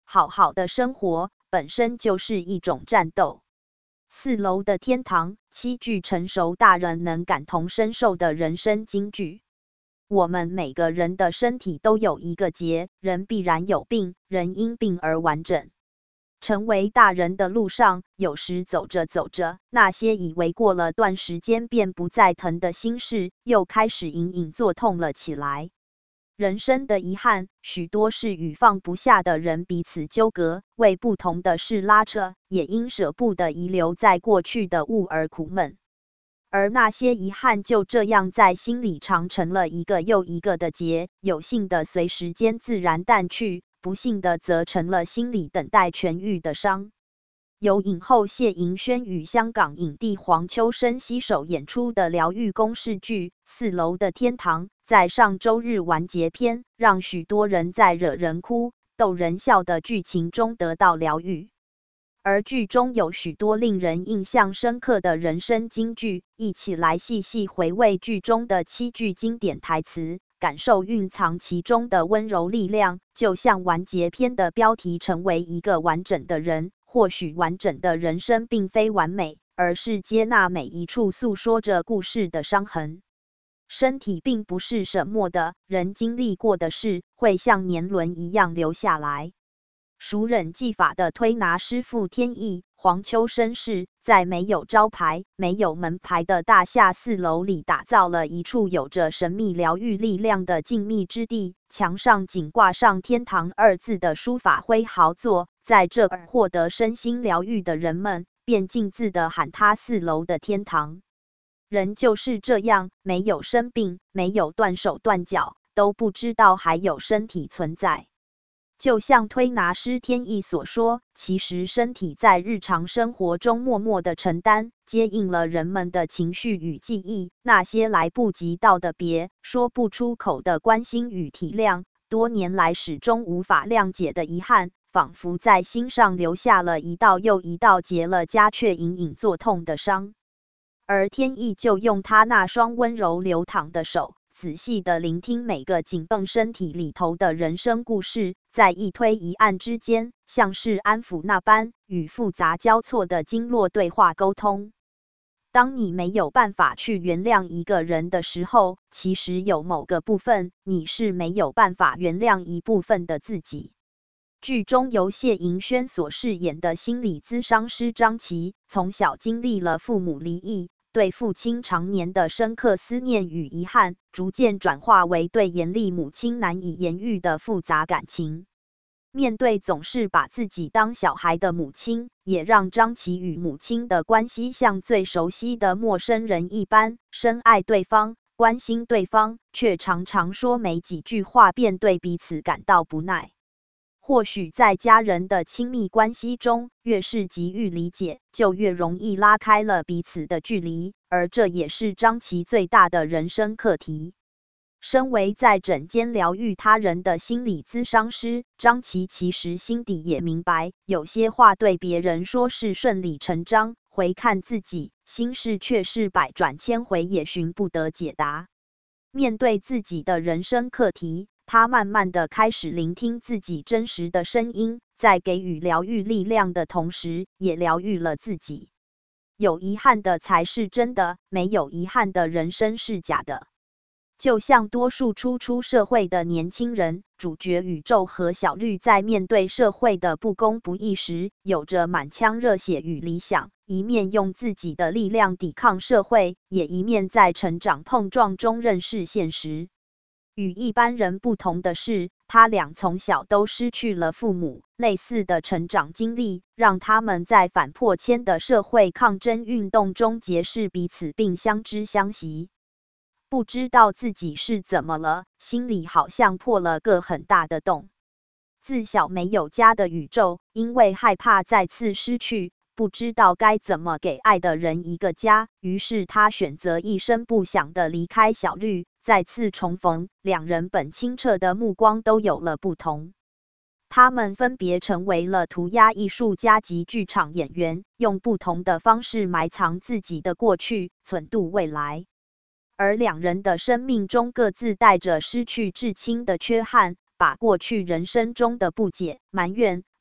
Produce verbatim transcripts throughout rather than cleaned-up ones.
好好的生活本身就是一种战斗。四楼的天堂，七句成熟大人能感同身受的人生金句。我们每个人的身体都有一个结，人必然有病，人因病而完整。成为大人的路上，有时走着走着，那些以为过了段时间便不再疼的心事，又开始隐隐作痛了起来。人生的遗憾，许多是与放不下的人彼此纠葛，为不同的事拉扯，也因舍不得遗留在过去的物而苦闷。而那些遗憾就这样在心里长成了一个又一个的结，有幸的随时间自然淡去，不幸的则成了心里等待痊愈的伤。由影后谢盈萱与香港影帝黄秋生携手演出的疗愈公式剧《四楼的天堂》，在上周日完结篇，让许多人在惹人哭、逗人笑的剧情中得到疗愈。而剧中有许多令人印象深刻的人生金句，一起来细细回味剧中的七句经典台词，感受蕴藏其中的温柔力量。就像完结篇的标题，成为一个完整的人。或许完整的人生并非完美，而是接纳每一处诉说着故事的伤痕。身体并不是什么的，人经历过的事会像年轮一样留下来。熟忍技法的推拿师傅天意黄秋生是在没有招牌、没有门牌的大厦四楼里打造了一处有着神秘疗愈力量的静谧之地，墙上仅挂上天堂二字的书法挥毫作，在这儿获得身心疗愈的人们便径自地喊它四楼的天堂。人就是这样，没有生病，没有断手断脚，都不知道还有身体存在。就像推拿师天意所说，其实身体在日常生活中默默的承担，接应了人们的情绪与记忆，那些来不及道的别，说不出口的关心与体谅，多年来始终无法谅解的遗憾，仿佛在心上留下了一道又一道结了痂却隐隐作痛的伤。而天意就用他那双温柔流淌的手，仔细地聆听每个紧绷身体里头的人生故事，在一推一按之间，像是安抚那般，与复杂交错的经络对话沟通。当你没有办法去原谅一个人的时候，其实有某个部分，你是没有办法原谅一部分的自己。剧中由谢盈萱所饰演的心理咨商师张琪，从小经历了父母离异，对父亲常年的深刻思念与遗憾，逐渐转化为对严厉母亲难以言喻的复杂感情。面对总是把自己当小孩的母亲，也让张琪与母亲的关系像最熟悉的陌生人一般，深爱对方，关心对方，却常常说没几句话便对彼此感到不耐。或许在家人的亲密关系中，越是急于理解，就越容易拉开了彼此的距离，而这也是张琪最大的人生课题。身为在诊间疗愈他人的心理咨商师，张琪其实心底也明白，有些话对别人说是顺理成章，回看自己，心事却是百转千回也寻不得解答。面对自己的人生课题，他慢慢的开始聆听自己真实的声音，在给予疗愈力量的同时，也疗愈了自己。有遗憾的才是真的，没有遗憾的人生是假的。就像多数初出社会的年轻人，主角宇宙和小绿在面对社会的不公不义时，有着满腔热血与理想，一面用自己的力量抵抗社会，也一面在成长碰撞中认识现实。与一般人不同的是，他俩从小都失去了父母，类似的成长经历让他们在反迫迁的社会抗争运动中结识彼此并相知相惜。不知道自己是怎么了，心里好像破了个很大的洞。自小没有家的宇宙，因为害怕再次失去，不知道该怎么给爱的人一个家，于是他选择一声不响地离开小绿，再次重逢，两人本清澈的目光都有了不同。他们分别成为了涂鸦艺术家及剧场演员，用不同的方式埋藏自己的过去，存渡未来。而两人的生命中各自带着失去至亲的缺憾，把过去人生中的不解、埋怨、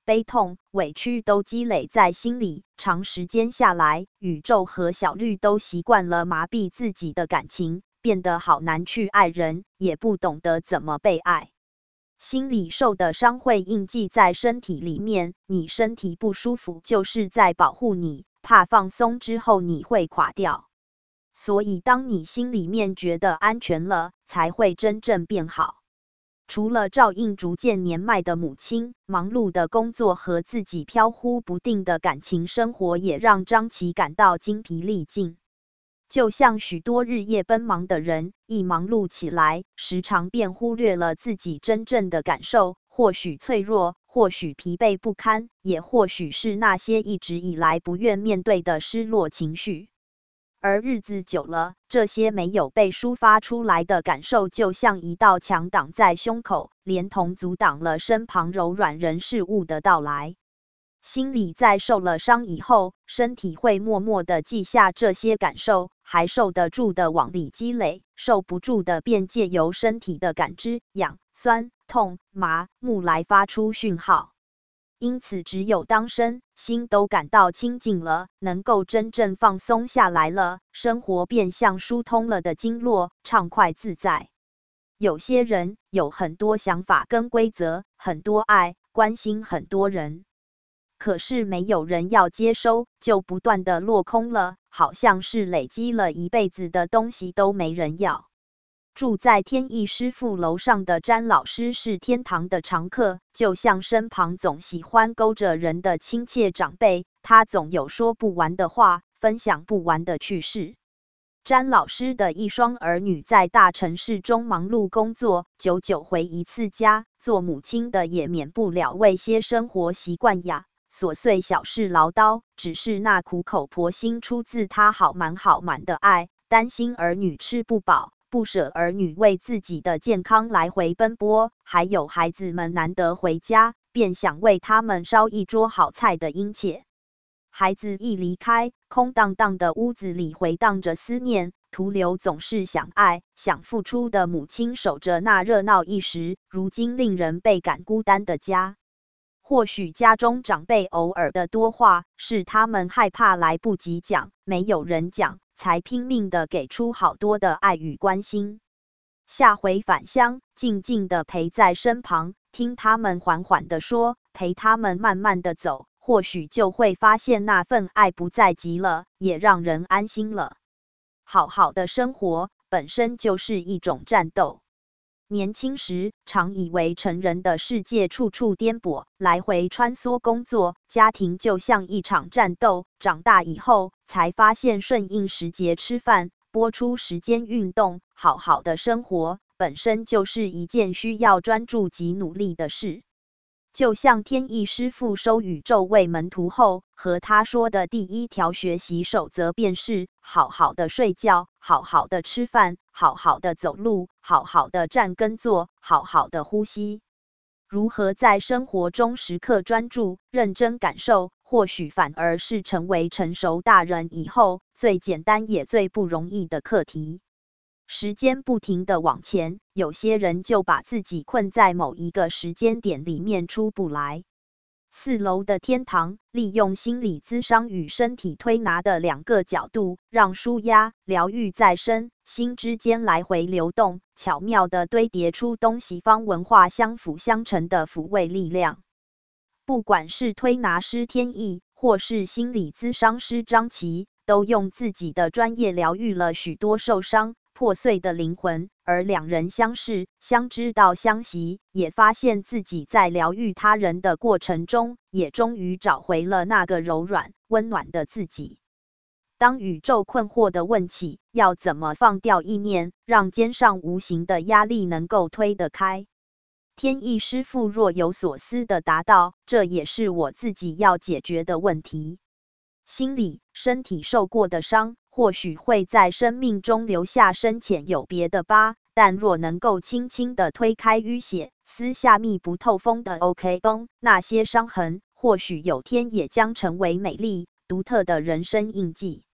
悲痛、委屈都积累在心里，长时间下来，宇宙和小绿都习惯了麻痹自己的感情，变得好难去爱人，也不懂得怎么被爱。心里受的伤会印记在身体里面，你身体不舒服就是在保护你，怕放松之后你会垮掉。所以当你心里面觉得安全了，才会真正变好。除了照应逐渐年迈的母亲，忙碌的工作和自己飘忽不定的感情生活也让张琪感到精疲力尽。就像许多日夜奔忙的人，一忙碌起来，时常便忽略了自己真正的感受，或许脆弱，或许疲惫不堪，也或许是那些一直以来不愿面对的失落情绪。而日子久了，这些没有被抒发出来的感受，就像一道墙挡在胸口，连同阻挡了身旁柔软人事物的到来。心里在受了伤以后，身体会默默地记下这些感受，还受得住的往里积累，受不住的便借由身体的感知，痒、酸、痛、麻木来发出讯号。因此，只有当身心都感到清静了，能够真正放松下来了，生活便像疏通了的经络，畅快自在。有些人有很多想法跟规则，很多爱，关心很多人，可是没有人要接收，就不断的落空了，好像是累积了一辈子的东西都没人要。住在天意师傅楼上的詹老师是天堂的常客，就像身旁总喜欢勾着人的亲切长辈，他总有说不完的话，分享不完的趣事。詹老师的一双儿女在大城市中忙碌工作，久久回一次家，做母亲的也免不了为些生活习惯呀、琐碎小事唠叨，只是那苦口婆心出自他好满好满的爱，担心儿女吃不饱，不舍儿女为自己的健康来回奔波，还有孩子们难得回家，便想为他们烧一桌好菜的殷切。孩子一离开，空荡荡的屋子里回荡着思念，徒留总是想爱、想付出的母亲守着那热闹一时，如今令人倍感孤单的家。或许家中长辈偶尔的多话，是他们害怕来不及讲，没有人讲，才拼命的给出好多的爱与关心。下回返乡，静静的陪在身旁，听他们缓缓的说，陪他们慢慢的走，或许就会发现那份爱不再急了，也让人安心了。好好的生活本身就是一种战斗。年轻时常以为成人的世界处处颠簸，来回穿梭，工作、家庭就像一场战斗。长大以后才发现，顺应时节吃饭，拨出时间运动，好好的生活本身就是一件需要专注及努力的事。就像天意师傅收宇宙为门徒后，和他说的第一条学习守则便是：好好的睡觉，好好的吃饭，好好的走路，好好的站跟坐，好好的呼吸。如何在生活中时刻专注、认真感受，或许反而是成为成熟大人以后最简单也最不容易的课题。时间不停地往前，有些人就把自己困在某一个时间点里面出不来。四楼的天堂利用心理咨商与身体推拿的两个角度，让舒压、疗愈在身心之间来回流动，巧妙地堆叠出东西方文化相辅相成的抚慰力量。不管是推拿师天意，或是心理咨商师张琪，都用自己的专业疗愈了许多受伤破碎的灵魂，而两人相识、相知到相惜，也发现自己在疗愈他人的过程中，也终于找回了那个柔软、温暖的自己。当宇宙困惑地问起，要怎么放掉意念，让肩上无形的压力能够推得开？天意师傅若有所思地答道：这也是我自己要解决的问题。心理、身体受过的伤，或许会在生命中留下深浅有别的疤，但若能够轻轻地推开淤血，撕下密不透风的 OK 绷，那些伤痕或许有天也将成为美丽独特的人生印记。